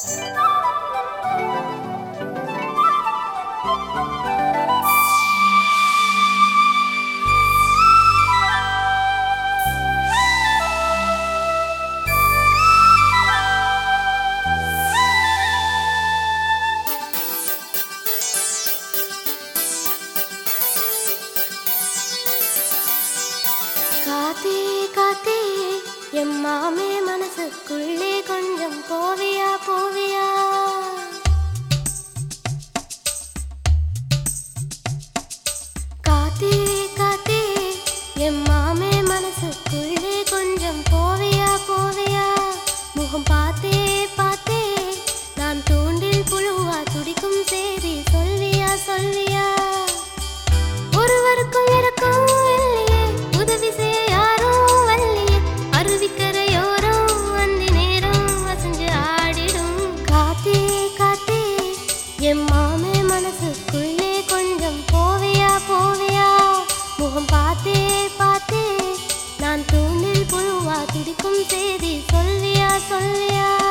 காத்தே காத்தே எம்மாமே மனசுக்குள்ளே கொஞ்சம் போவியா போவியா காத்தே காத்தே எம்மாமே மனசுக்குள்ளே கொஞ்சம் போவியா போவியா முகம் பார்த்தே பார்த்தே நான் தூண்டில் புழுவா துடிக்கும் செய்தி சொல்வியா சொல்வியா ஒருவருக்கும் எனக்கும் இல்லையே உதவி செய்ய யாரும் வல்லியே அருவிக்கரையோரம் வந்து நேரம் வசஞ்சு ஆடிடும் காத்தே காத்தே எம்மாமே மனசுக்குள்ளே கொஞ்சம் போவியா போவியா முகம் பார்த்தே பார்த்தே நான் தூண்டில் புழுவா துடிக்கும் செய்தி சொல்வியா சொல்வியா